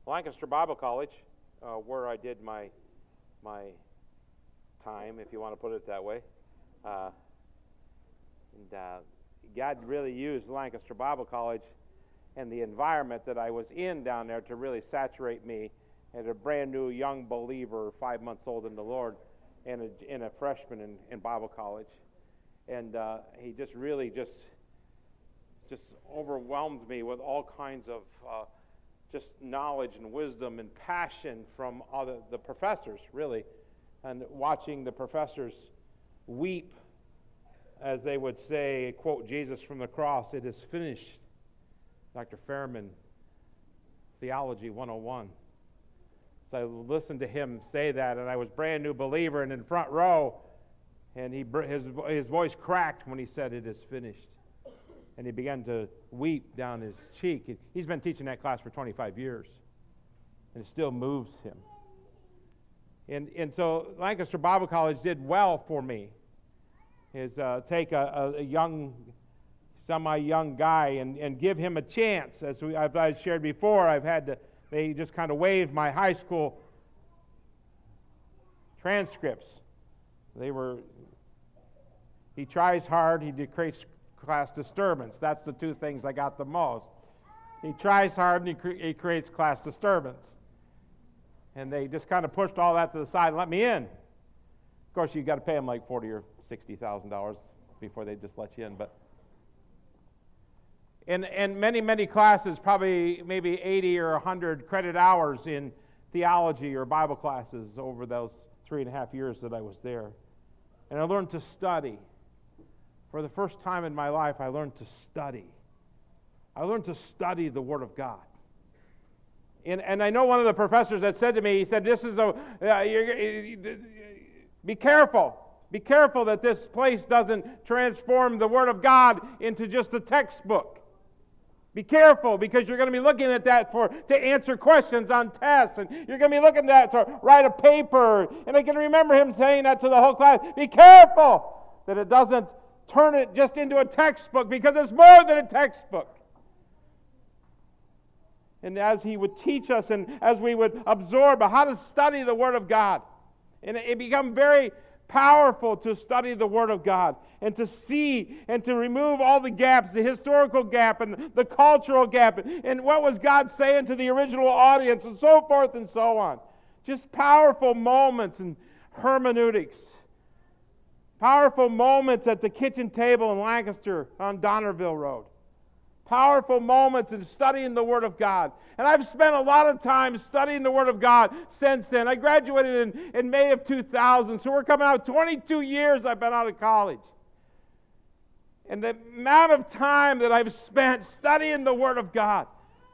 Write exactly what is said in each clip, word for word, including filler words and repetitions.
Lancaster Bible College, uh, where I did my my time, if you want to put it that way. Uh, and uh, God really used Lancaster Bible College and the environment that I was in down there to really saturate me as a brand new young believer, five months old in the Lord, and a, and a freshman in, in Bible college. And uh, he just really just just overwhelmed me with all kinds of uh, just knowledge and wisdom and passion from all the, the professors, really. And watching the professors weep as they would say, quote, Jesus from the cross, it is finished. Doctor Fairman, Theology one oh one. So I listened to him say that, and I was a brand new believer and in front row, and he his, his voice cracked when he said, it is finished. And he began to weep down his cheek. He's been teaching that class for twenty-five years, and it still moves him. And and so Lancaster Bible College did well for me. Is uh, take a, a young, semi-young guy and, and give him a chance. As we, I've, I've shared before, I've had to, they just kind of waived my high school transcripts. They were, he tries hard, he creates class disturbance. That's the two things I got the most. He tries hard and he, cre- he creates class disturbance. And they just kind of pushed all that to the side and let me in. Of course, you've got to pay them like forty or sixty thousand dollars before they just let you in. But in in many many classes, probably maybe eighty or a hundred credit hours in theology or Bible classes over those three and a half years that I was there, and I learned to study. For the first time in my life, I learned to study. I learned to study the Word of God. And and I know one of the professors that said to me, he said, "This is a uh, you're, you, be careful." Be careful that this place doesn't transform the Word of God into just a textbook. Be careful, because you're going to be looking at that for to answer questions on tests, and you're going to be looking at that to write a paper. And I can remember him saying that to the whole class. Be careful that it doesn't turn it just into a textbook, because it's more than a textbook. And as he would teach us and as we would absorb how to study the Word of God, and it became very powerful to study the Word of God and to see and to remove all the gaps, the historical gap and the cultural gap, and what was God saying to the original audience, and so forth and so on. Just powerful moments in hermeneutics. Powerful moments at the kitchen table in Lancaster on Donnerville Road. Powerful moments in studying the Word of God. And I've spent a lot of time studying the Word of God since then. I graduated in, in May of two thousand, so we're coming out twenty-two years I've been out of college. And the amount of time that I've spent studying the Word of God.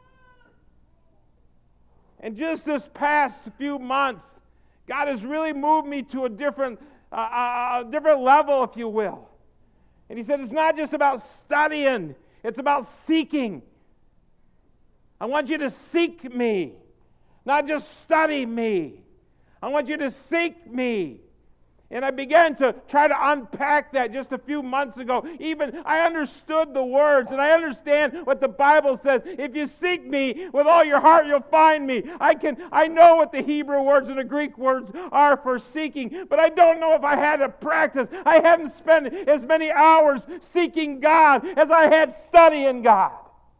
And just this past few months, God has really moved me to a different, uh, a different level, if you will. And He said, it's not just about studying. It's about seeking. I want you to seek me, not just study me. I want you to seek me. And I began to try to unpack that just a few months ago. Even I understood the words, and I understand what the Bible says. If you seek me with all your heart, you'll find me. I can. I know what the Hebrew words and the Greek words are for seeking, but I don't know if I had to practice. I haven't spent as many hours seeking God as I had studying God.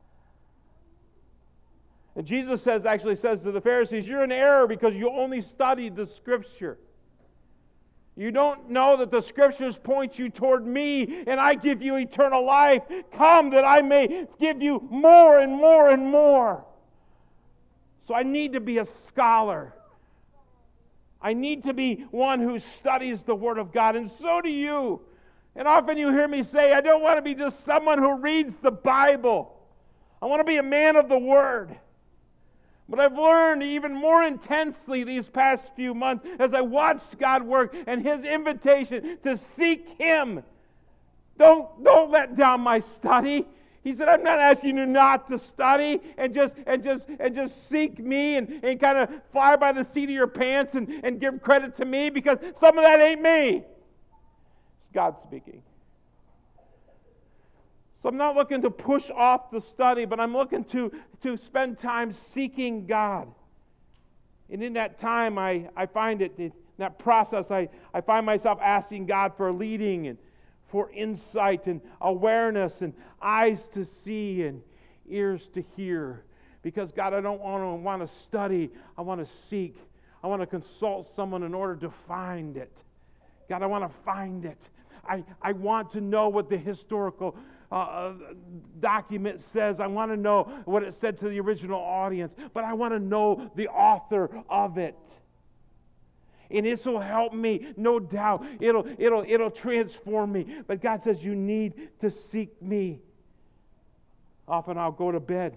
And Jesus says, actually says to the Pharisees, you're in error because you only studied the Scripture. You don't know that the Scriptures point you toward me, and I give you eternal life. Come that I may give you more and more and more. So I need to be a scholar. I need to be one who studies the Word of God, and so do you. And often you hear me say, I don't want to be just someone who reads the Bible. I want to be a man of the Word. But I've learned even more intensely these past few months as I watched God work and His invitation to seek Him. Don't, don't let down my study. He said, I'm not asking you not to study and just and just and just seek me and, and kind of fly by the seat of your pants and, and give credit to me, because some of that ain't me. It's God speaking. So I'm not looking to push off the study, but I'm looking to, to spend time seeking God. And in that time, I, I find it, in that process, I, I find myself asking God for leading and for insight and awareness and eyes to see and ears to hear. Because God, I don't want to want to study. I want to seek. I want to consult someone in order to find it. God, I want to find it. I, I want to know what the historical uh, document says. I want to know what it said to the original audience. But I want to know the author of it. And this will help me, no doubt. It'll, it'll, it'll transform me. But God says you need to seek me. Often I'll go to bed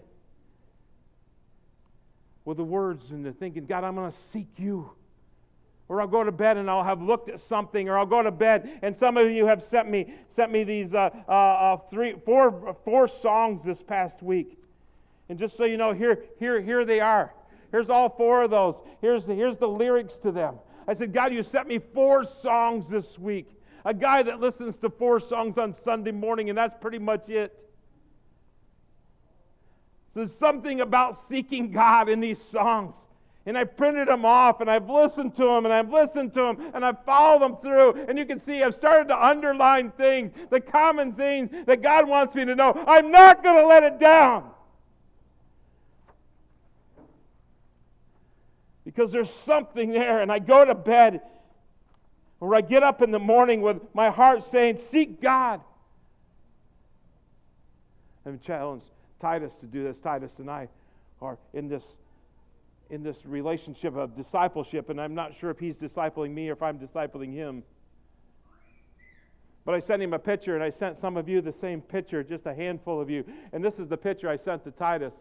with the words and the thinking, God, I'm going to seek you. Or I'll go to bed and I'll have looked at something, or I'll go to bed and some of you have sent me sent me these uh, uh, uh, three, four, four songs this past week. And just so you know, here, here, here they are. Here's all four of those. Here's the, here's the lyrics to them. I said, God, you sent me four songs this week. A guy that listens to four songs on Sunday morning, and that's pretty much it. So there's something about seeking God in these songs. And I printed them off, and I've listened to them, and I've listened to them, and I've followed them through. And you can see I've started to underline things, the common things that God wants me to know. I'm not going to let it down. Because there's something there, and I go to bed, or I get up in the morning with my heart saying, seek God. I've challenged Titus to do this. Titus and I are in this in this relationship of discipleship, and I'm not sure if he's discipling me or if I'm discipling him. But I sent him a picture, and I sent some of you the same picture, just a handful of you. And this is the picture I sent to Titus.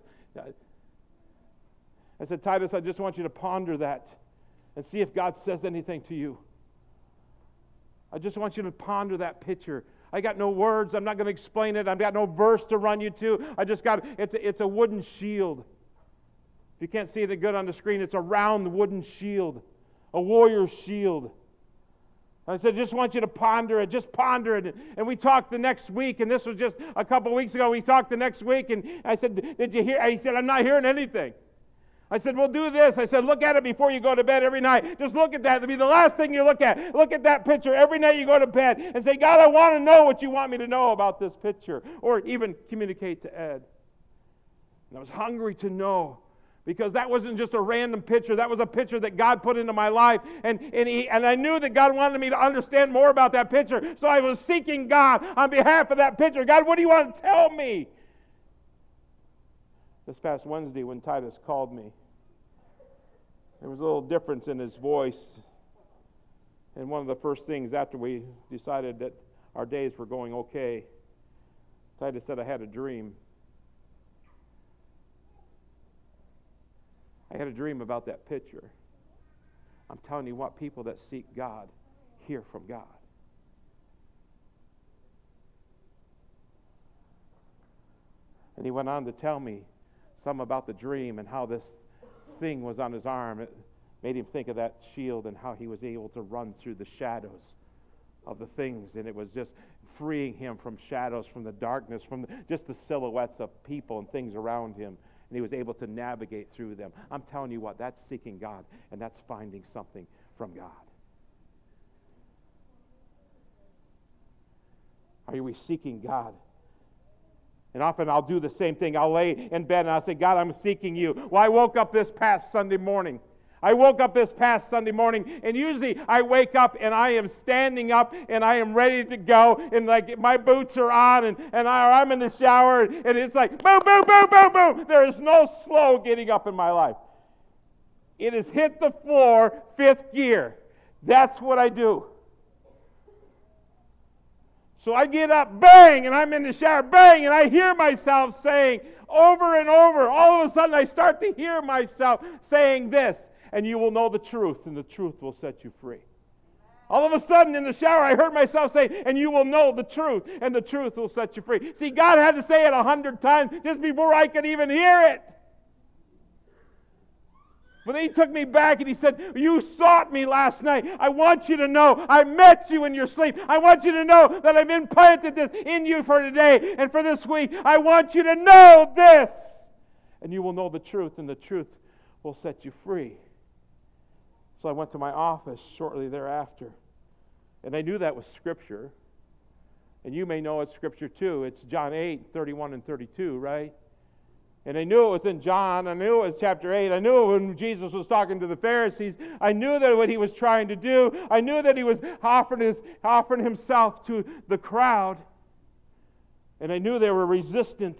I said, Titus, I just want you to ponder that and see if God says anything to you. I just want you to ponder that picture. I got no words. I'm not going to explain it. I've got no verse to run you to. I just got, it's a, it's a wooden shield. If you can't see it good on the screen, it's a round wooden shield, a warrior's shield. I said, just want you to ponder it, just ponder it. And we talked the next week, and this was just a couple weeks ago. We talked the next week, and I said, did you hear? He said, I'm not hearing anything. I said, well, do this. I said, look at it before you go to bed every night. Just look at that. It'll be the last thing you look at. Look at that picture every night you go to bed and say, God, I want to know what you want me to know about this picture. Or even communicate to Ed. And I was hungry to know. Because that wasn't just a random picture. That was a picture that God put into my life. And, and, he, and I knew that God wanted me to understand more about that picture. So I was seeking God on behalf of that picture. God, what do you want to tell me? This past Wednesday when Titus called me, there was a little difference in his voice. And one of the first things after we decided that our days were going okay, Titus said, I had a dream. I had a dream about that picture. I'm telling you what, people that seek God hear from God. And he went on to tell me some about the dream and how this thing was on his arm. It made him think of that shield and how he was able to run through the shadows of the things. And it was just freeing him from shadows, from the darkness, from the, just the silhouettes of people and things around him. And he was able to navigate through them. I'm telling you what, that's seeking God, and that's finding something from God. Are we seeking God? And often I'll do the same thing. I'll lay in bed and I'll say, God, I'm seeking you. Well, I woke up this past Sunday morning. I woke up this past Sunday morning, and usually I wake up and I am standing up and I am ready to go, and like my boots are on, and, and I, I'm in the shower, and it's like boom, boom, boom, boom, boom. There is no slow getting up in my life. It has hit the floor, fifth gear. That's what I do. So I get up, bang, and I'm in the shower, bang, and I hear myself saying over and over, all of a sudden I start to hear myself saying this, and you will know the truth, and the truth will set you free. All of a sudden in the shower I heard myself say, and you will know the truth, and the truth will set you free. See, God had to say it a hundred times just before I could even hear it. But then he took me back and he said, you sought me last night. I want you to know I met you in your sleep. I want you to know that I've implanted this in you for today and for this week. I want you to know this. And you will know the truth, and the truth will set you free. So I went to my office shortly thereafter. And I knew that was Scripture. And you may know it's Scripture too. It's John eight, thirty-one and thirty-two, right? And I knew it was in John. I knew it was chapter eight. I knew when Jesus was talking to the Pharisees. I knew that what he was trying to do. I knew that he was offering, his, offering himself to the crowd. And I knew they were resistant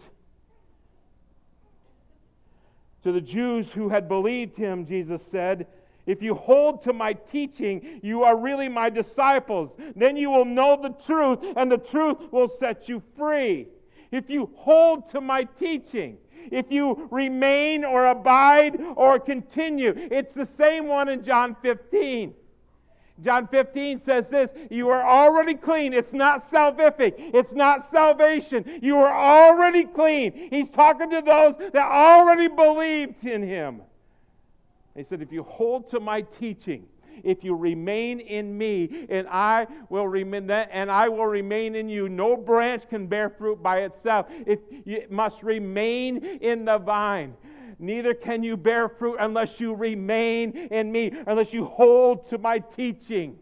to the Jews who had believed him. Jesus said, if you hold to my teaching, you are really my disciples. Then you will know the truth, and the truth will set you free. If you hold to my teaching, if you remain or abide or continue. It's the same one in John fifteen. John fifteen says this, you are already clean. It's not salvific. It's not salvation. You are already clean. He's talking to those that already believed in him. He said, if you hold to my teaching, if you remain in me, and I will remain that, and I will remain in you. No branch can bear fruit by itself. It, it must remain in the vine. Neither can you bear fruit unless you remain in me, unless you hold to my teaching.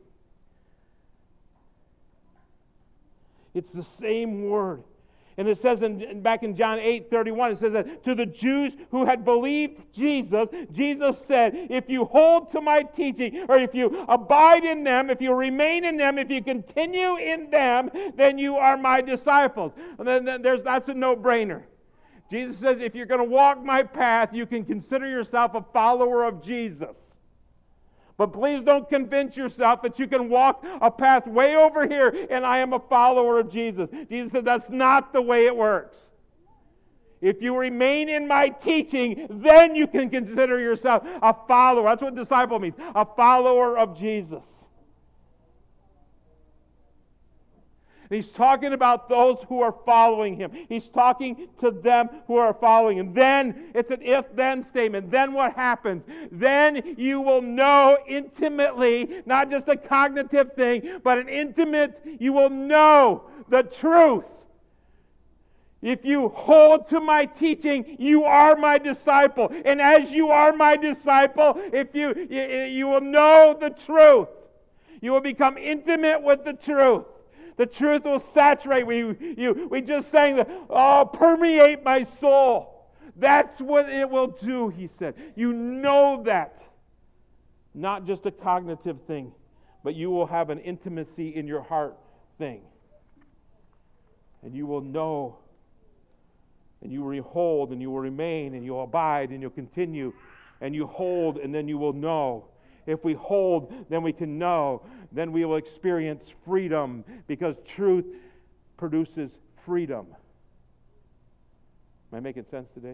It's the same word. And it says in, back in John eight thirty-one, it says that to the Jews who had believed Jesus, Jesus said, if you hold to my teaching, or if you abide in them, if you remain in them, if you continue in them, then you are my disciples. And then, then there's that's a no-brainer. Jesus says, if you're going to walk my path, you can consider yourself a follower of Jesus. But please don't convince yourself that you can walk a path way over here and I am a follower of Jesus. Jesus said that's not the way it works. If you remain in my teaching, then you can consider yourself a follower. That's what disciple means, a follower of Jesus. He's talking about those who are following him. He's talking to them who are following him. Then, it's an if-then statement. Then what happens? Then you will know intimately, not just a cognitive thing, but an intimate, you will know the truth. If you hold to my teaching, you are my disciple. And as you are my disciple, if you, you, you will know the truth. You will become intimate with the truth. The truth will saturate we, you. We just sang the, oh, permeate my soul. That's what it will do, he said. You know that. Not just a cognitive thing, but you will have an intimacy in your heart thing. And you will know, and you will hold, and you will remain, and you'll abide, and you'll continue, and you hold, and then you will know. If we hold, then we can know. Then we will experience freedom, because truth produces freedom. Am I making sense today?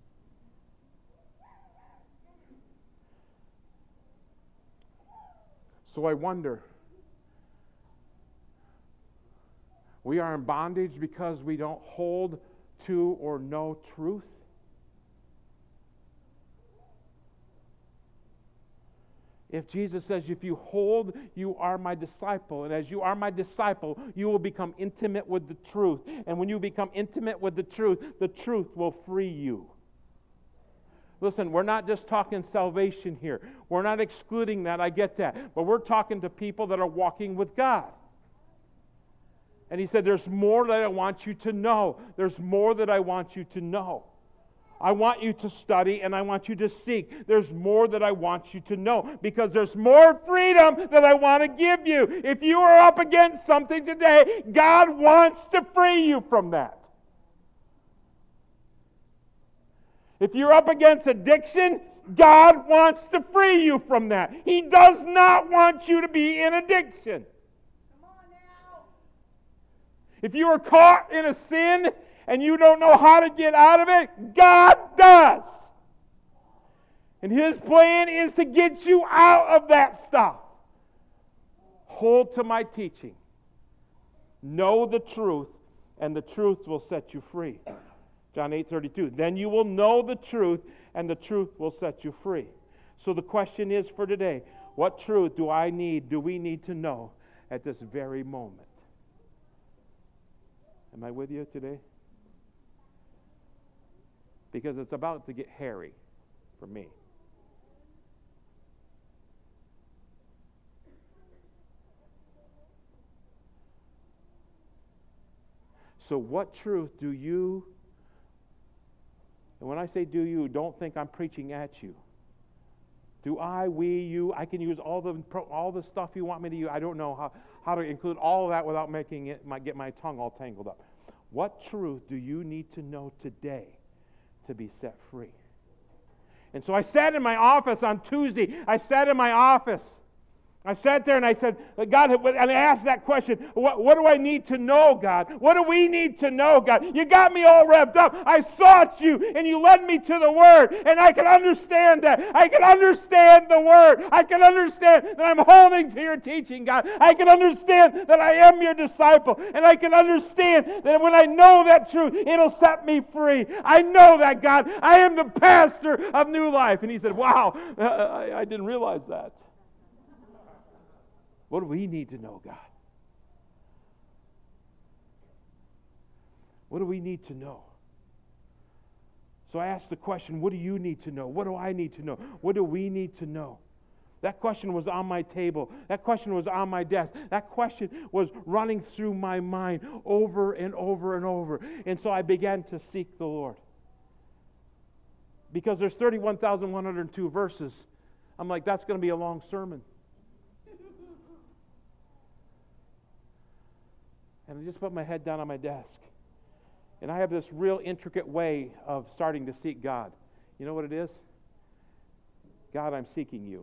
So I wonder, we are in bondage because we don't hold to or know truth? If Jesus says, if you hold, you are my disciple. And as you are my disciple, you will become intimate with the truth. And when you become intimate with the truth, the truth will free you. Listen, we're not just talking salvation here. We're not excluding that, I get that. But we're talking to people that are walking with God. And he said, there's more that I want you to know. There's more that I want you to know. I want you to study and I want you to seek. There's more that I want you to know, because there's more freedom that I want to give you. If you are up against something today, God wants to free you from that. If you're up against addiction, God wants to free you from that. He does not want you to be in addiction. Come on now. If you are caught in a sin and you don't know how to get out of it, God does. And His plan is to get you out of that stuff. Hold to my teaching. Know the truth, and the truth will set you free. John eight thirty-two. Then you will know the truth, and the truth will set you free. So the question is for today, what truth do I need, do we need to know at this very moment? Am I with you today? Because it's about to get hairy for me. So what truth do you, and when I say do you, don't think I'm preaching at you. Do I, we, you, I can use all the all the stuff you want me to use. I don't know how, how to include all of that without making it my, get my tongue all tangled up. What truth do you need to know today to be set free? And so I sat in my office on Tuesday. I sat in my office. I sat there and I said, God, and I asked that question, what, what do I need to know, God? What do we need to know, God? You got me all revved up. I sought you and you led me to the Word, and I can understand that. I can understand the Word. I can understand that I'm holding to your teaching, God. I can understand that I am your disciple, and I can understand that when I know that truth, it'll set me free. I know that, God. I am the pastor of New Life. And he said, wow, I, I didn't realize that. What do we need to know, God? What do we need to know? So I asked the question, what do you need to know? What do I need to know? What do we need to know? That question was on my table. That question was on my desk. That question was running through my mind over and over and over. And so I began to seek the Lord. Because there's thirty-one thousand one hundred two verses. I'm like, that's going to be a long sermon. And I just put my head down on my desk. And I have this real intricate way of starting to seek God. You know what it is? God, I'm seeking you.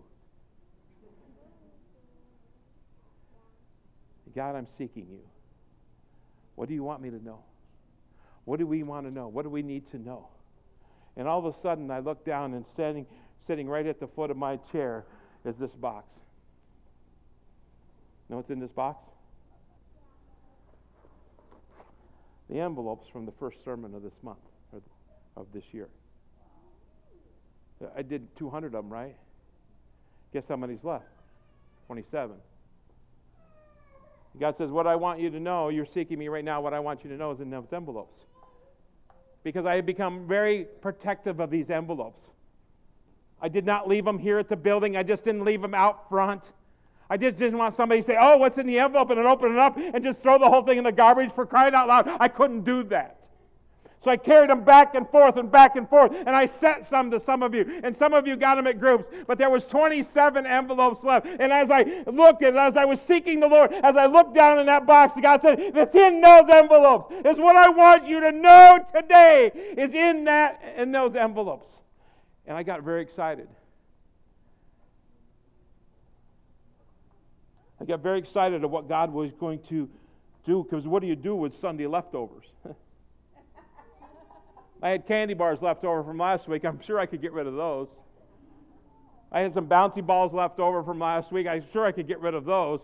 God, I'm seeking you. What do you want me to know? What do we want to know? What do we need to know? And all of a sudden, I look down, and sitting, sitting right at the foot of my chair is this box. You know what's in this box? The envelopes from the first sermon of this month, or of this year. I did two hundred of them, right? Guess how many's left? twenty-seven. God says, what I want you to know, you're seeking me right now, what I want you to know is in those envelopes. Because I have become very protective of these envelopes. I did not leave them here at the building. I just didn't leave them out front. I just didn't want somebody to say, oh, what's in the envelope, and then open it up and just throw the whole thing in the garbage, for crying out loud. I couldn't do that. So I carried them back and forth and back and forth, and I sent some to some of you, and some of you got them at groups, but there was twenty-seven envelopes left. And as I looked, and as I was seeking the Lord, as I looked down in that box, God said, it's in those envelopes. It's what I want you to know today is in that, in those envelopes. And I got very excited. I got very excited at what God was going to do, because what do you do with Sunday leftovers? I had candy bars left over from last week. I'm sure I could get rid of those. I had some bouncy balls left over from last week. I'm sure I could get rid of those.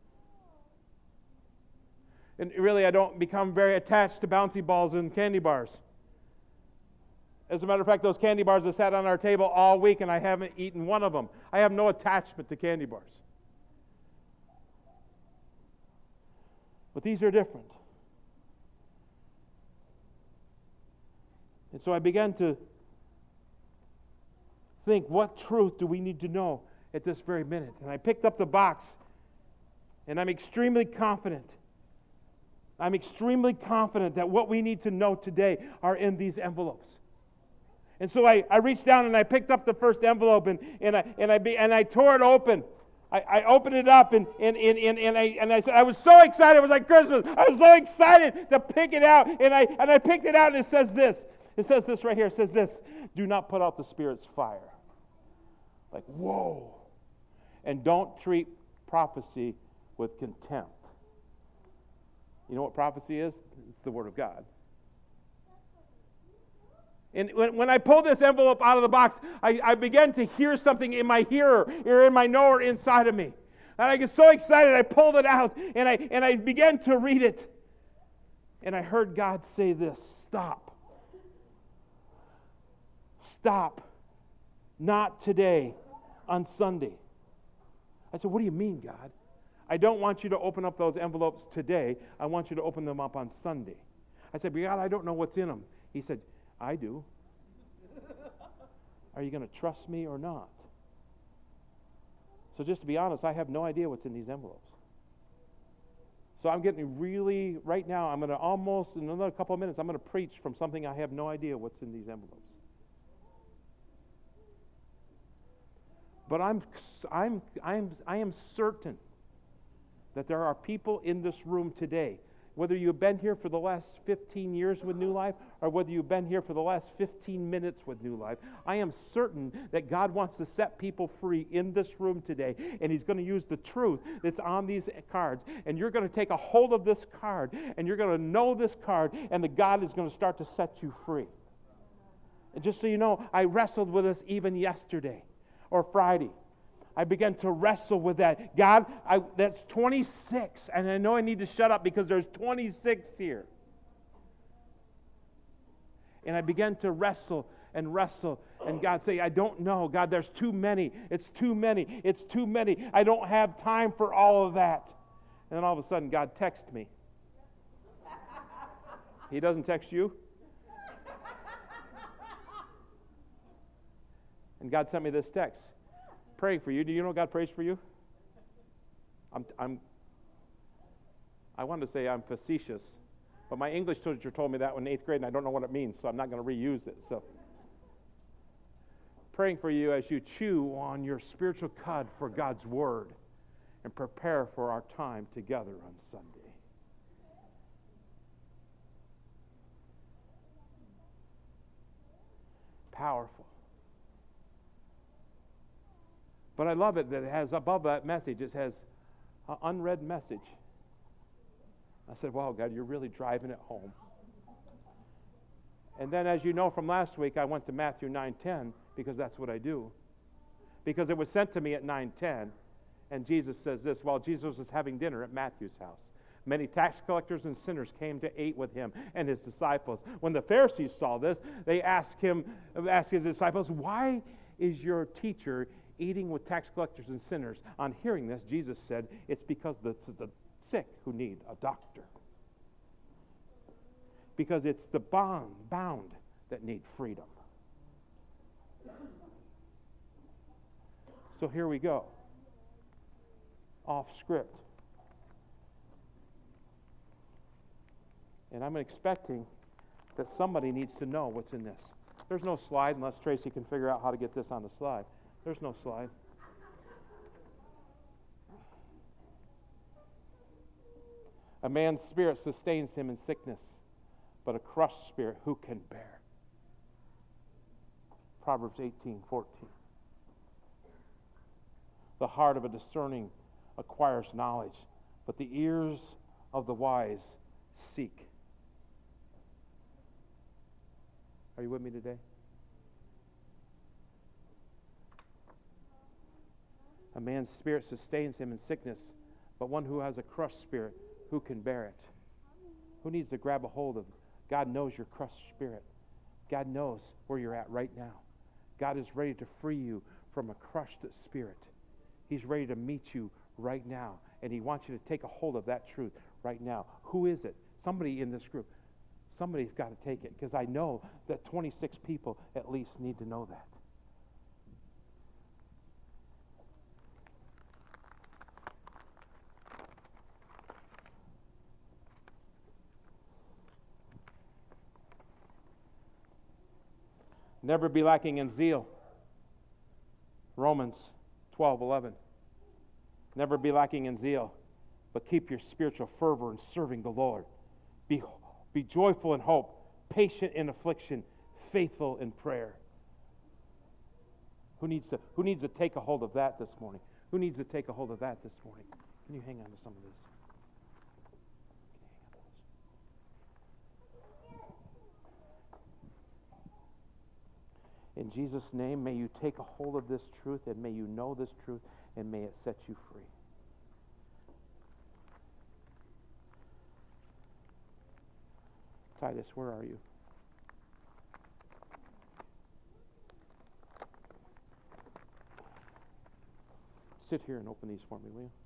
And really, I don't become very attached to bouncy balls and candy bars. As a matter of fact, those candy bars have sat on our table all week, and I haven't eaten one of them. I have no attachment to candy bars. But these are different. And so I began to think, what truth do we need to know at this very minute? And I picked up the box, and I'm extremely confident. I'm extremely confident that what we need to know today are in these envelopes. And so I, I reached down and I picked up the first envelope, and, and, I, and, I, be, and I tore it open. I, I opened it up, and, and, and, and, and, I, and I said, I was so excited. It was like Christmas. I was so excited to pick it out. And I, and I picked it out, and it says this. It says this right here. It says this. Do not put out the Spirit's fire. Like, whoa. And don't treat prophecy with contempt. You know what prophecy is? It's the Word of God. And when, when I pulled this envelope out of the box, I, I began to hear something in my hearer, or in my knower inside of me. And I get so excited, I pulled it out, and I, and I began to read it. And I heard God say this, stop. Stop. Not today. on Sunday. I said, what do you mean, God? I don't want you to open up those envelopes today. I want you to open them up on Sunday. I said, but God, I don't know what's in them. He said, I do. Are you going to trust me or not? So just to be honest, I have no idea what's in these envelopes. So I'm getting really, right now, I'm going to almost, in another couple of minutes, I'm going to preach from something I have no idea what's in these envelopes. But I'm, I'm, I'm, I am certain that there are people in this room today, whether you've been here for the last fifteen years with New Life or whether you've been here for the last fifteen minutes with New Life, I am certain that God wants to set people free in this room today, and He's going to use the truth that's on these cards, and you're going to take a hold of this card, and you're going to know this card, and the God is going to start to set you free. And just so you know, I wrestled with this even yesterday or Friday. I began to wrestle with that. God, I, that's twenty-six, and I know I need to shut up because there's twenty-six here. And I began to wrestle and wrestle, and God say, I don't know. God, there's too many. It's too many. It's too many. I don't have time for all of that. And then all of a sudden, God texts me. He doesn't text you? And God sent me this text. Praying for you. Do you know God prays for you? I'm, I'm, I wanted to say I'm facetious, but my English teacher told me that in eighth grade, and I don't know what it means, so I'm not going to reuse it. So, praying for you as you chew on your spiritual cud for God's Word and prepare for our time together on Sunday. Powerful. But I love it that it has above that message, it has an unread message. I said, wow, God, you're really driving it home. And then, as you know from last week, I went to Matthew nine ten because that's what I do. Because it was sent to me at nine ten, and Jesus says this, while Jesus was having dinner at Matthew's house, many tax collectors and sinners came to eat with him and his disciples. When the Pharisees saw this, they asked him, asked his disciples, why is your teacher eating with tax collectors and sinners? On hearing this, Jesus said, it's because the, the sick who need a doctor. Because it's the bound, bound that need freedom. So here we go. Off script. And I'm expecting that somebody needs to know what's in this. There's no slide unless Tracy can figure out how to get this on the slide. There's no slide. A man's spirit sustains him in sickness, but a crushed spirit who can bear? Proverbs eighteen fourteen. The heart of a discerning acquires knowledge, but the ears of the wise seek. Are you with me today? A man's spirit sustains him in sickness, but one who has a crushed spirit, who can bear it? Who needs to grab a hold of it? God knows your crushed spirit. God knows where you're at right now. God is ready to free you from a crushed spirit. He's ready to meet you right now, and He wants you to take a hold of that truth right now. Who is it? Somebody in this group. Somebody's got to take it, because I know that twenty-six people at least need to know that. Never be lacking in zeal. Romans twelve eleven. Never be lacking in zeal, but keep your spiritual fervor in serving the Lord. Be, be joyful in hope, patient in affliction, faithful in prayer. Who needs to, who needs to take a hold of that this morning? Who needs to take a hold of that this morning? Can you hang on to some of this? In Jesus' name, may you take a hold of this truth, and may you know this truth, and may it set you free. Titus, where are you? sit here and open these for me, will you?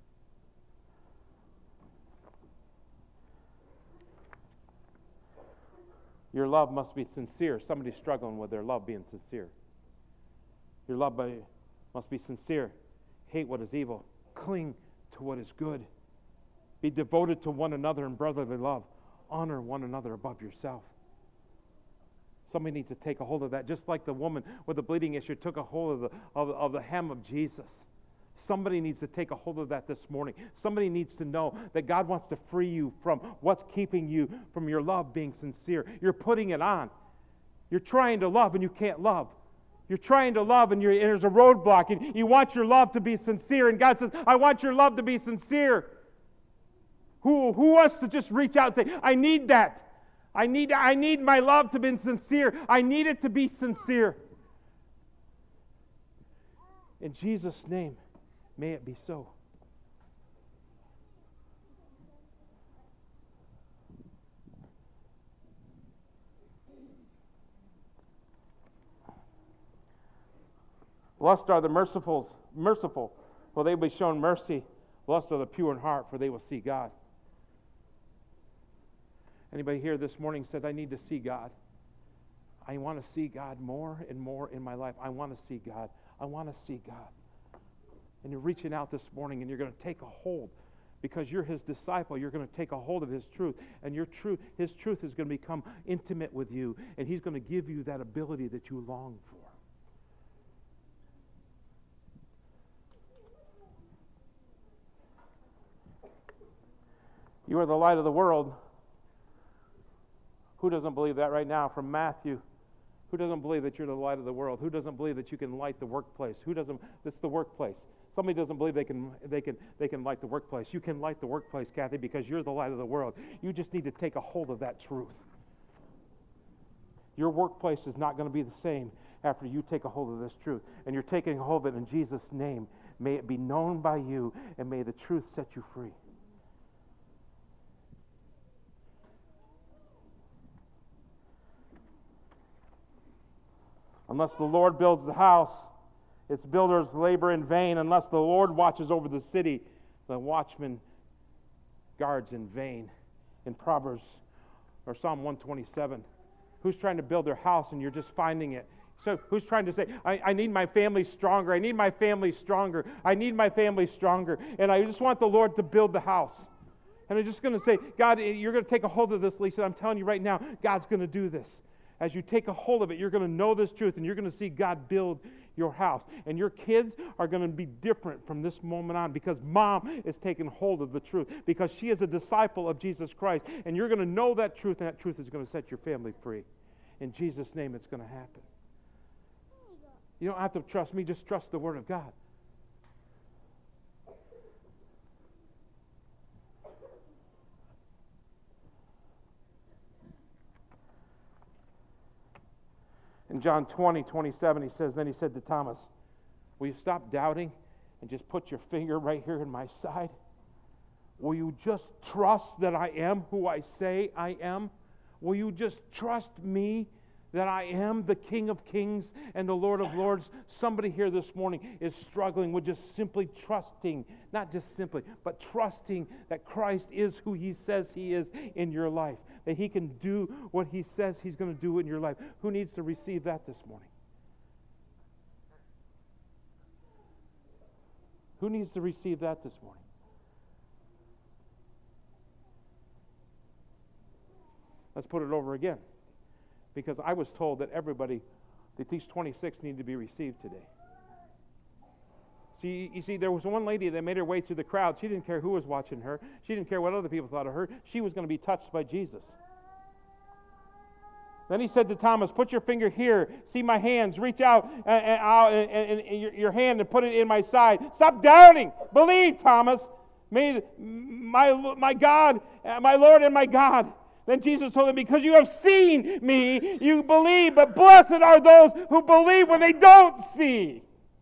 Your love must be sincere. Somebody's struggling with their love being sincere. Your love by, must be sincere. Hate what is evil. Cling to what is good. Be devoted to one another in brotherly love. Honor one another above yourself. Somebody needs to take a hold of that, just like the woman with the bleeding issue took a hold of the, of, of the hem of Jesus. Somebody needs to take a hold of that this morning. Somebody needs to know that God wants to free you from what's keeping you from your love being sincere. You're putting it on. You're trying to love and you can't love. You're trying to love and, you're, and there's a roadblock, and you want your love to be sincere, and God says, I want your love to be sincere. Who, who wants to just reach out and say, I need that. I need, I need my love to be sincere. I need it to be sincere. In Jesus' name, may it be so. Blessed are the merciful, merciful, for they will be shown mercy. Blessed are the pure in heart, for they will see God. Anybody here this morning said, I need to see God. I want to see God more and more in my life. I want to see God. I want to see God. And you're reaching out this morning and you're going to take a hold. Because you're His disciple, you're going to take a hold of His truth. And your truth, His truth is going to become intimate with you. And He's going to give you that ability that you long for. You are the light of the world. Who doesn't believe that right now from Matthew? Who doesn't believe that you're the light of the world? Who doesn't believe that you can light the workplace? Who doesn't? It's the workplace. Somebody doesn't believe they can they can they can light the workplace. You can light the workplace, Kathy, because you're the light of the world. You just need to take a hold of that truth. Your workplace is not going to be the same after you take a hold of this truth. And you're taking a hold of it in Jesus' name. May it be known by you, and may the truth set you free. Unless the Lord builds the house, its builders labor in vain. Unless the Lord watches over the city, the watchman guards in vain. In Proverbs or Psalm one twenty-seven, who's trying to build their house and you're just finding it? So who's trying to say, I, I need my family stronger, I need my family stronger, I need my family stronger, and I just want the Lord to build the house. And I'm just going to say, God, you're going to take a hold of this, Lisa. I'm telling you right now, God's going to do this. As you take a hold of it, you're going to know this truth, and you're going to see God build your house. And your kids are going to be different from this moment on, because mom is taking hold of the truth, because she is a disciple of Jesus Christ. And you're going to know that truth, and that truth is going to set your family free. In Jesus' name, it's going to happen. You don't have to trust me, just trust the Word of God. In John twenty, twenty-seven, he says, then he said to Thomas, will you stop doubting and just put your finger right here in my side? Will you just trust that I am who I say I am? Will you just trust me that I am the King of Kings and the Lord of Lords? Somebody here this morning is struggling with just simply trusting, not just simply, but trusting that Christ is who He says He is in your life, that He can do what He says He's going to do in your life. Who needs to receive that this morning? Who needs to receive that this morning? Let's put it over again. Because I was told that everybody, that these twenty-six need to be received today. See, you see, there was one lady that made her way through the crowd. She didn't care who was watching her. She didn't care what other people thought of her. She was going to be touched by Jesus. Then He said to Thomas, put your finger here. See my hands. Reach out and, and, and, and your, your hand and put it in my side. Stop doubting. Believe, Thomas. May my, my God, my Lord and my God. Then Jesus told him, because you have seen me, you believe, but blessed are those who believe when they don't see.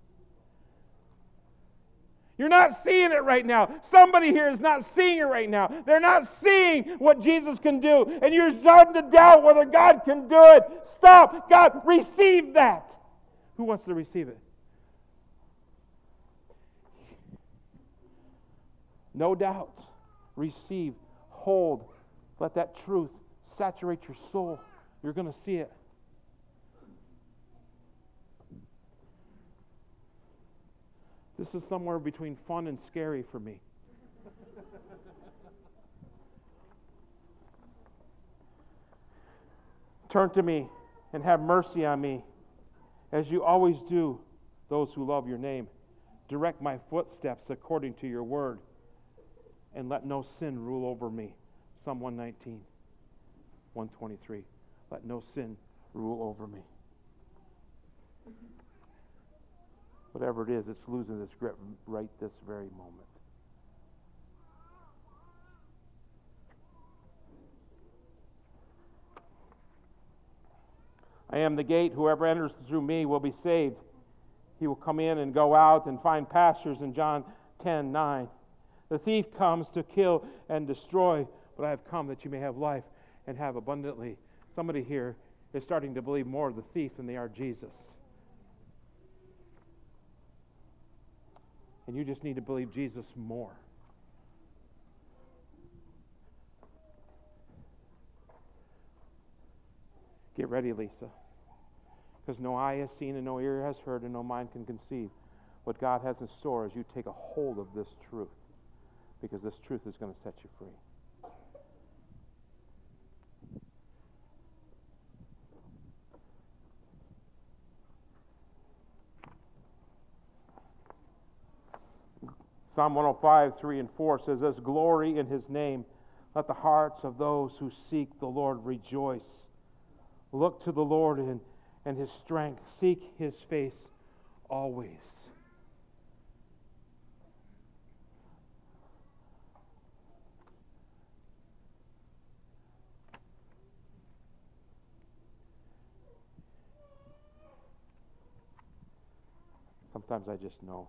You're not seeing it right now. Somebody here is not seeing it right now. They're not seeing what Jesus can do, and you're starting to doubt whether God can do it. Stop. God, receive that. Who wants to receive it? No doubts. Receive. Hold. Let that truth saturate your soul. You're going to see it. This is somewhere between fun and scary for me. Turn to me and have mercy on me, as you always do those who love your name. Direct my footsteps according to your word, and let no sin rule over me. Psalm one nineteen, one twenty-three. Let no sin rule over me. Whatever it is, it's losing its grip right this very moment. I am the gate. Whoever enters through me will be saved. He will come in and go out and find pastures in John ten nine. The thief comes to kill and destroy, but I have come that you may have life and have abundantly. Somebody here is starting to believe more of the thief than they are Jesus. And you just need to believe Jesus more. Get ready, Lisa. Because no eye has seen and no ear has heard and no mind can conceive what God has in store as you take a hold of this truth. Because this truth is going to set you free. Psalm one oh five, three and four says, "There's glory in His name. Let the hearts of those who seek the Lord rejoice. Look to the Lord and, and His strength. Seek His face always." Sometimes I just know.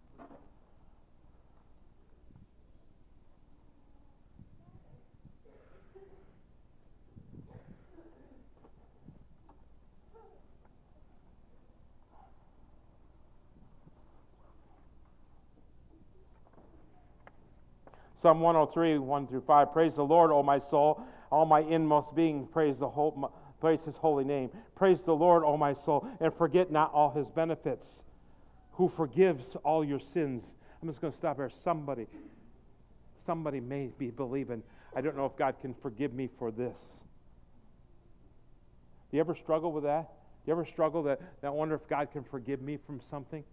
Psalm one oh three, one through five. Praise the Lord, O my soul, all my inmost being. Praise the whole, praise His holy name. Praise the Lord, O my soul, and forget not all His benefits, who forgives all your sins. I'm just going to stop here. Somebody, somebody may be believing, I don't know if God can forgive me for this. Do you ever struggle with that? Do you ever struggle that, that wonder if God can forgive me from something?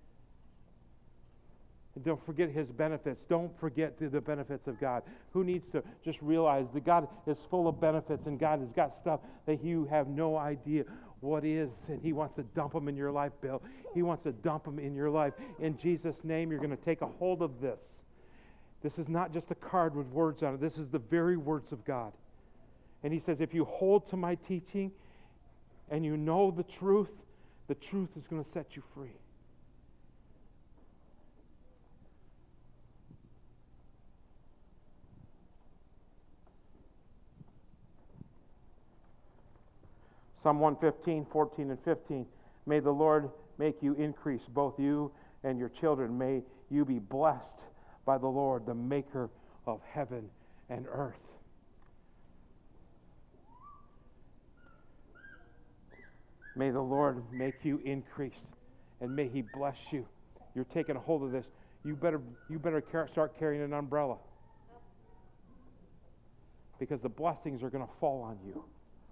And don't forget His benefits. Don't forget the, the benefits of God. Who needs to just realize that God is full of benefits and God has got stuff that you have no idea what is, and He wants to dump them in your life, Bill. He wants to dump them in your life. In Jesus' name, you're going to take a hold of this. This is not just a card with words on it. This is the very words of God. And He says, if you hold to my teaching and you know the truth, the truth is going to set you free. Psalm one fifteen, fourteen and fifteen. May the Lord make you increase, both you and your children. May you be blessed by the Lord, the maker of heaven and earth. May the Lord make you increase, and may He bless you. You're taking a hold of this. You better, you better start carrying an umbrella, because the blessings are going to fall on you.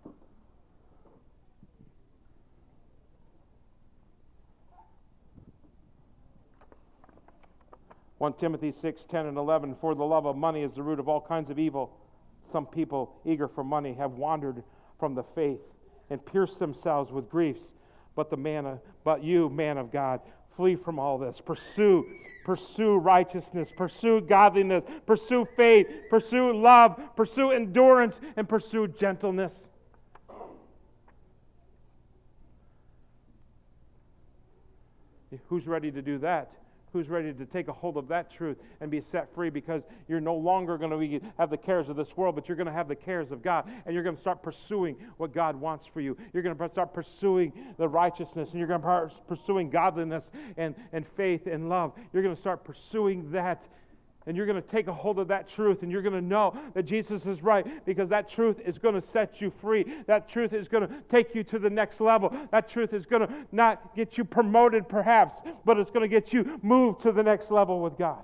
First Timothy six, ten and eleven, for the love of money is the root of all kinds of evil. Some people, eager for money, have wandered from the faith and pierced themselves with griefs. But the man, of, but you, man of God, flee from all this. Pursue, pursue righteousness, pursue godliness, pursue faith, pursue love, pursue endurance, and pursue gentleness. Who's ready to do that? Who's ready to take a hold of that truth and be set free, because you're no longer going to be, have the cares of this world, but you're going to have the cares of God, and you're going to start pursuing what God wants for you. You're going to start pursuing the righteousness, and you're going to start pursuing godliness and, and faith and love. You're going to start pursuing that, And you're going to take a hold of that truth, and you're going to know that Jesus is right, because that truth is going to set you free. That truth is going to take you to the next level. That truth is going to not get you promoted perhaps, but it's going to get you moved to the next level with God.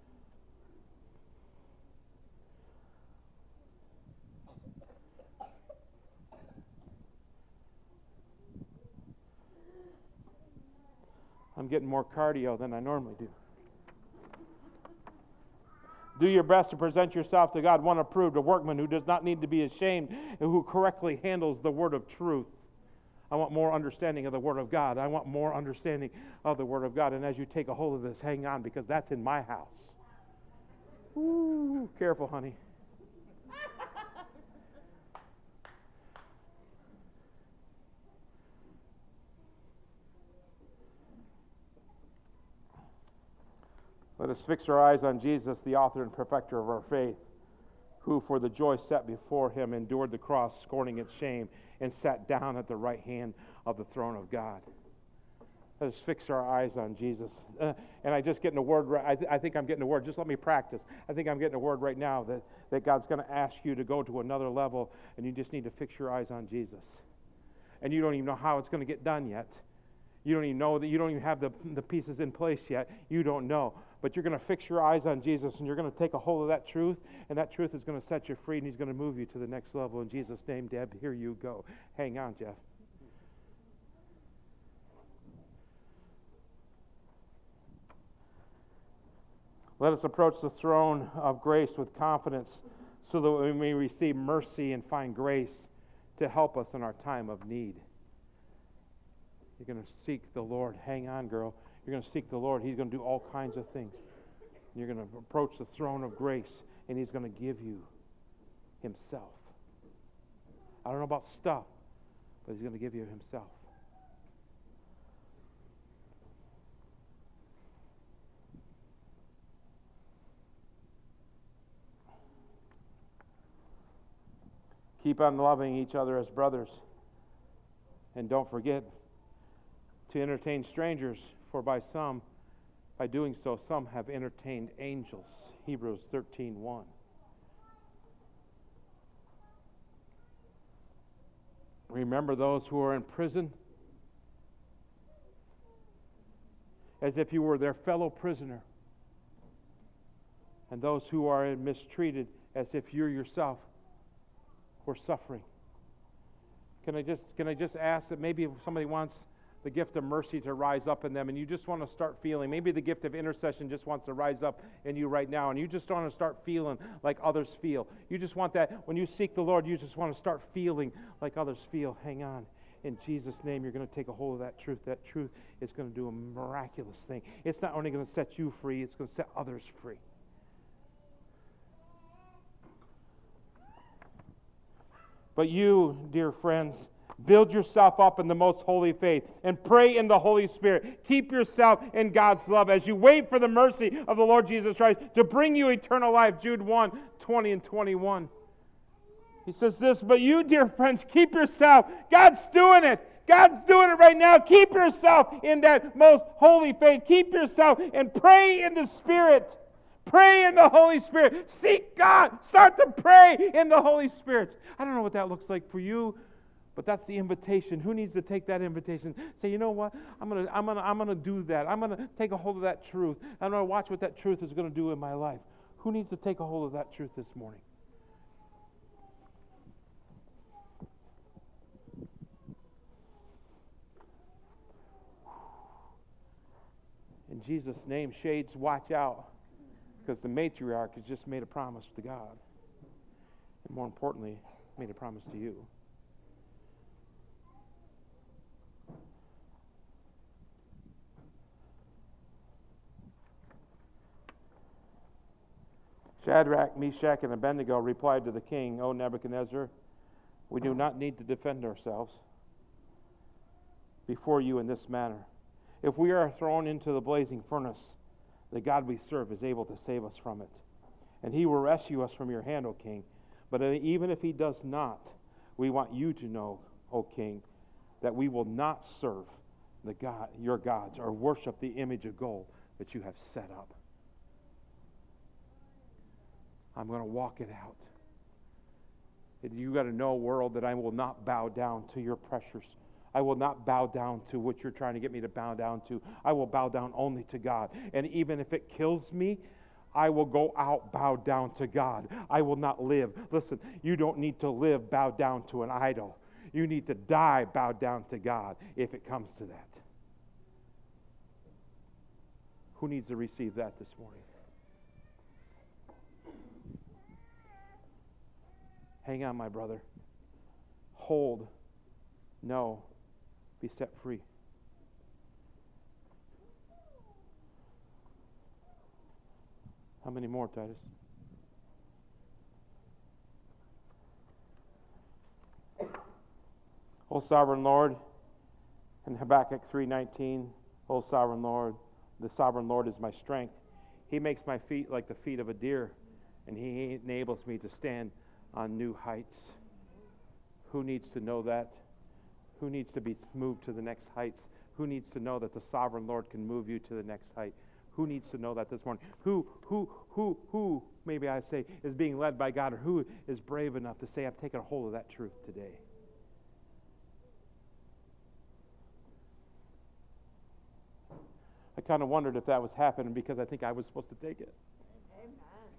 I'm getting more cardio than I normally do. Do your best to present yourself to God, one approved, a workman who does not need to be ashamed and who correctly handles the word of truth. I want more understanding of the Word of God. I want more understanding of the Word of God. And as you take a hold of this, hang on, because that's in my house. Ooh, careful, honey. Let us fix our eyes on Jesus, the author and perfecter of our faith, who for the joy set before him endured the cross, scorning its shame, and sat down at the right hand of the throne of God. Let us fix our eyes on Jesus. Uh, and I just getting a word, I, th- I think I'm getting a word, just let me practice. I think I'm getting a word right now that, that God's going to ask you to go to another level, and you just need to fix your eyes on Jesus. And you don't even know how it's going to get done yet. You don't even know that you don't even have the, the pieces in place yet. You don't know. But you're going to fix your eyes on Jesus, and you're going to take a hold of that truth, and that truth is going to set you free, and he's going to move you to the next level. In Jesus' name, Deb, here you go. Hang on, Jeff. Let us approach the throne of grace with confidence so that we may receive mercy and find grace to help us in our time of need. You're going to seek the Lord. Hang on, girl. You're going to seek the Lord. He's going to do all kinds of things. You're going to approach the throne of grace, and he's going to give you himself. I don't know about stuff, but he's going to give you himself. Keep on loving each other as brothers. And don't forget to entertain strangers, for by some, by doing so, some have entertained angels. Hebrews thirteen one. Remember those who are in prison as if you were their fellow prisoner, and those who are mistreated as if you yourself were suffering. Can I just can I just ask that maybe if somebody wants the gift of mercy to rise up in them, and you just want to start feeling, maybe the gift of intercession just wants to rise up in you right now, and you just want to start feeling like others feel. You just want that, when you seek the Lord, you just want to start feeling like others feel. Hang on. In Jesus' name, you're going to take a hold of that truth. That truth is going to do a miraculous thing. It's not only going to set you free, it's going to set others free. But you, dear friends, build yourself up in the most holy faith and pray in the Holy Spirit. Keep yourself in God's love as you wait for the mercy of the Lord Jesus Christ to bring you eternal life. Jude one, twenty and twenty-one. He says this, but you, dear friends, keep yourself. God's doing it. God's doing it right now. Keep yourself in that most holy faith. Keep yourself and pray in the Spirit. Pray in the Holy Spirit. Seek God. Start to pray in the Holy Spirit. I don't know what that looks like for you, but that's the invitation. Who needs to take that invitation? Say, you know what? I'm gonna, I'm gonna, I'm gonna do that. I'm gonna take a hold of that truth. I'm gonna watch what that truth is gonna do in my life. Who needs to take a hold of that truth this morning? In Jesus' name, shades, watch out, because the matriarch has just made a promise to God, and more importantly, made a promise to you. Shadrach, Meshach, and Abednego replied to the king, O Nebuchadnezzar, we do not need to defend ourselves before you in this manner. If we are thrown into the blazing furnace, the God we serve is able to save us from it. And he will rescue us from your hand, O king. But even if he does not, we want you to know, O king, that we will not serve the God, your gods, or worship the image of gold that you have set up. I'm going to walk it out. You got to know, world, that I will not bow down to your pressures. I will not bow down to what you're trying to get me to bow down to. I will bow down only to God. And even if it kills me, I will go out bowed down to God. I will not live. Listen, you don't need to live bowed down to an idol. You need to die bowed down to God if it comes to that. Who needs to receive that this morning? Hang on, my brother. Hold. No. Be set free. How many more, Titus? O sovereign Lord, in Habakkuk three nineteen, O sovereign Lord, the sovereign Lord is my strength. He makes my feet like the feet of a deer, and He enables me to stand on new heights. Who needs to know that? Who needs to be moved to the next heights? Who needs to know that the sovereign Lord can move you to the next height? Who needs to know that this morning? Who, who, who, who, maybe I say, is being led by God, or who is brave enough to say, I've taken a hold of that truth today? I kind of wondered if that was happening because I think I was supposed to take it. Amen.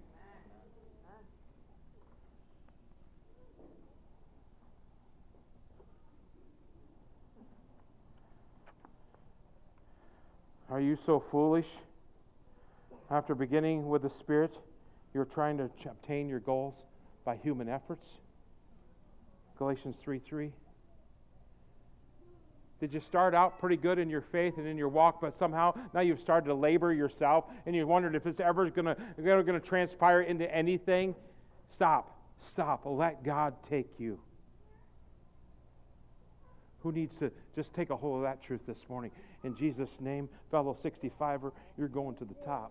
Are you so foolish? After beginning with the Spirit, you're trying to obtain your goals by human efforts? Galatians three three. Did you start out pretty good in your faith and in your walk, but somehow now you've started to labor yourself and you wondered if it's ever going to going to transpire into anything? Stop. Stop. Let God take you. Who needs to just take a hold of that truth this morning? In Jesus' name, fellow sixty-fiver, you're going to the top.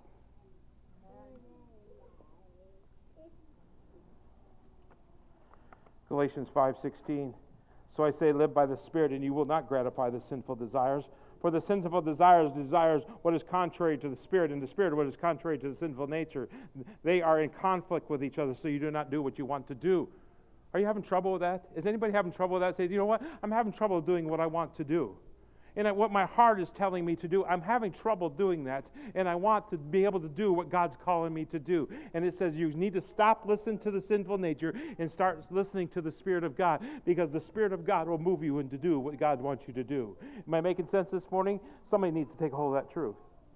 Galatians five sixteen. So I say, live by the Spirit, and you will not gratify the sinful desires. For the sinful desires desires what is contrary to the Spirit, and the Spirit what is contrary to the sinful nature. They are in conflict with each other, so you do not do what you want to do. Are you having trouble with that? Is anybody having trouble with that? Say, you know what? I'm having trouble doing what I want to do. And what my heart is telling me to do, I'm having trouble doing that, and I want to be able to do what God's calling me to do. And it says you need to stop listening to the sinful nature and start listening to the Spirit of God, because the Spirit of God will move you into do what God wants you to do. Am I making sense this morning? Somebody needs to take hold of that truth.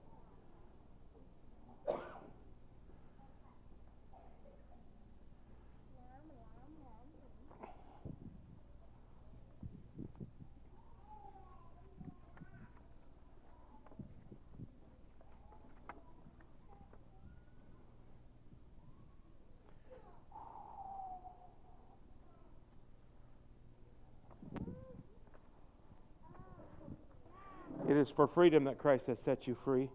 It is for freedom that Christ has set you free.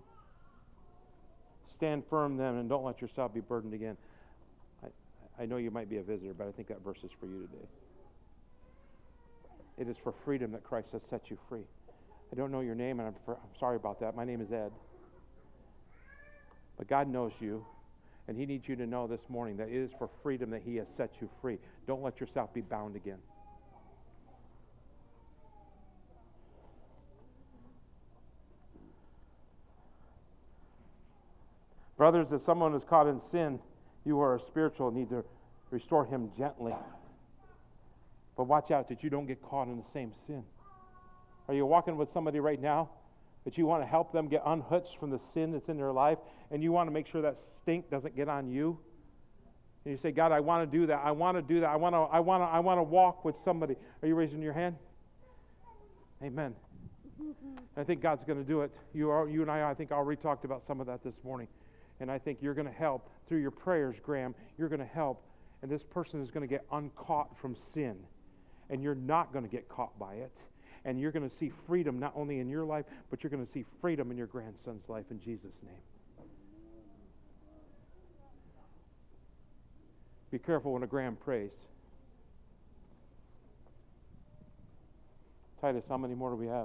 Stand firm then, and don't let yourself be burdened again. I, I know you might be a visitor, but I think that verse is for you today. It is for freedom that Christ has set you free. I don't know your name, and I'm, for, I'm sorry about that. My name is Ed. But God knows you, and He needs you to know this morning that it is for freedom that He has set you free. Don't let yourself be bound again. Brothers, if someone is caught in sin, you who are spiritual need to restore him gently. But watch out that you don't get caught in the same sin. Are you walking with somebody right now that you want to help them get unhooked from the sin that's in their life, and you want to make sure that stink doesn't get on you? And you say, God, I want to do that. I want to do that. I want to I want to I want to walk with somebody. Are you raising your hand? Amen. I think God's going to do it. You are you and I I think already talked about some of that this morning. And I think you're going to help through your prayers, Graham. You're going to help. And this person is going to get uncaught from sin. And you're not going to get caught by it. And you're going to see freedom not only in your life, but you're going to see freedom in your grandson's life in Jesus' name. Be careful when a Graham prays. Titus, how many more do we have?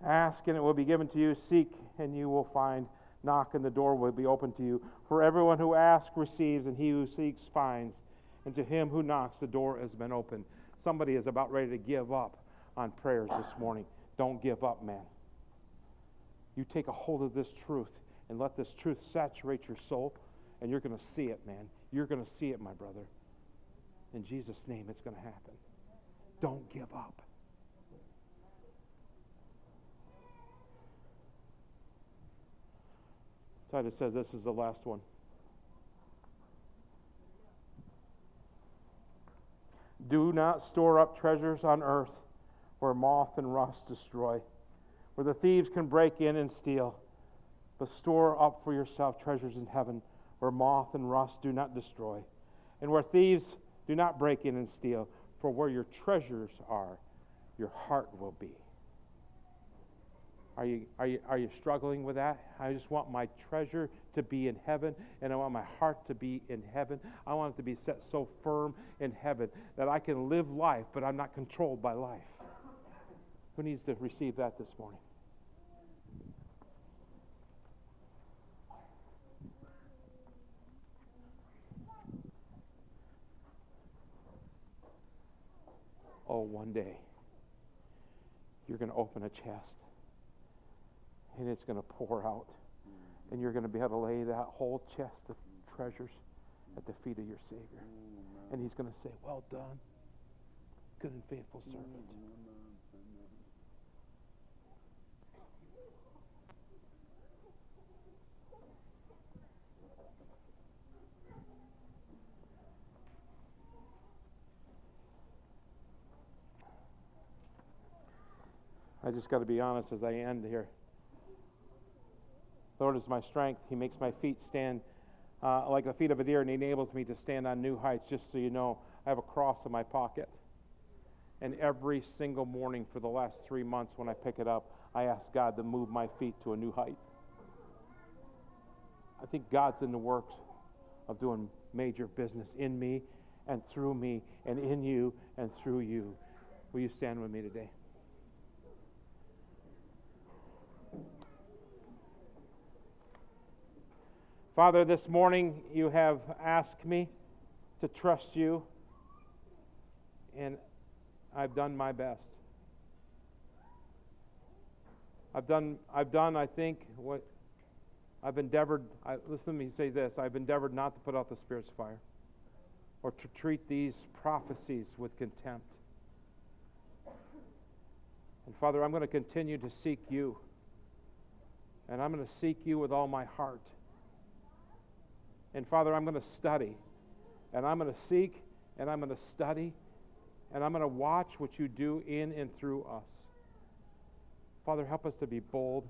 Ask and it will be given to you. Seek and you will find. Knock and the door will be opened to you. For everyone who asks receives, and he who seeks finds. And to him who knocks, the door has been opened. Somebody is about ready to give up on prayers this morning. Don't give up, man. You take a hold of this truth and let this truth saturate your soul, and you're going to see it, man. You're going to see it, my brother. In Jesus' name, it's going to happen. Don't give up. Titus says this is the last one. Do not store up treasures on earth where moth and rust destroy, where the thieves can break in and steal. But store up for yourself treasures in heaven where moth and rust do not destroy, and where thieves do not break in and steal. For where your treasures are, your heart will be. Are you, are you, are you struggling with that? I just want my treasure to be in heaven, and I want my heart to be in heaven. I want it to be set so firm in heaven that I can live life, but I'm not controlled by life. Who needs to receive that this morning? Oh, one day, you're going to open a chest, and it's going to pour out, and you're going to be able to lay that whole chest of treasures at the feet of your Savior. And He's going to say, well done, good and faithful servant. I just got to be honest as I end here. The Lord is my strength. He makes my feet stand uh, like the feet of a deer, and He enables me to stand on new heights. Just so you know, I have a cross in my pocket. And every single morning for the last three months when I pick it up, I ask God to move my feet to a new height. I think God's in the works of doing major business in me and through me and in you and through you. Will you stand with me today? Father, this morning you have asked me to trust you, and I've done my best. I've done, I've done, I think, what I've endeavored, I, listen to me say this, I've endeavored not to put out the Spirit's fire or to treat these prophecies with contempt. And Father, I'm going to continue to seek you, and I'm going to seek you with all my heart. And Father, I'm going to study, and I'm going to seek, and I'm going to study, and I'm going to watch what you do in and through us. Father, help us to be bold.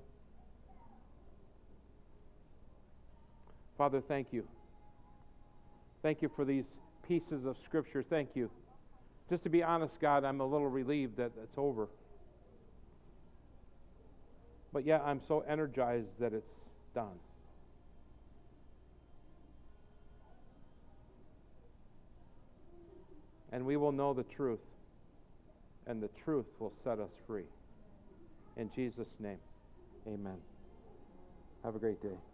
Father, thank you. Thank you for these pieces of Scripture. Thank you. Just to be honest, God, I'm a little relieved that it's over. But yet I'm so energized that it's done. And we will know the truth, and the truth will set us free. In Jesus' name, amen. Have a great day.